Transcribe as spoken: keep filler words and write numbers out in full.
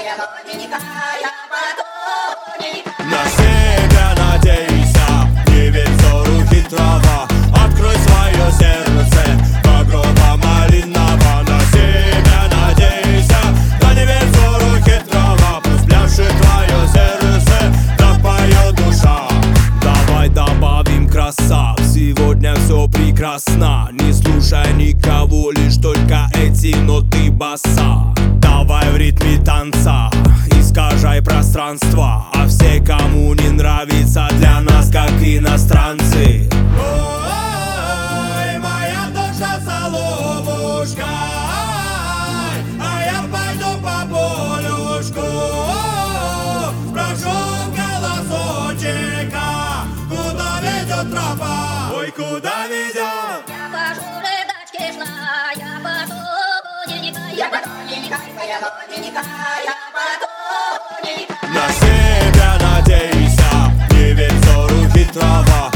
я тоненька, я потоненька. На себя надейся, не верь взору хитрого. Открой свое сердце, как гроба малинового. На себя надейся, да не верь взору хитрого. Пусть пляшет твое сердце, так поет душа. Давай добавим краса, сегодня все прекрасно. Не слушай никого, лишь только эти ноты баса. Давай в ритме танца, искажай пространство. А все, кому не нравится, для нас как иностранцы. Ой, моя душа соловушка, а я пойду по полюшку. Спрошу голосочека, куда ведет тропа? Ой, куда ведет? Я пошел рыбачки шла, я пошел тоненька, я потоненька, я тоненька, я потоненька. На себя надейся, не верь взору хитрого.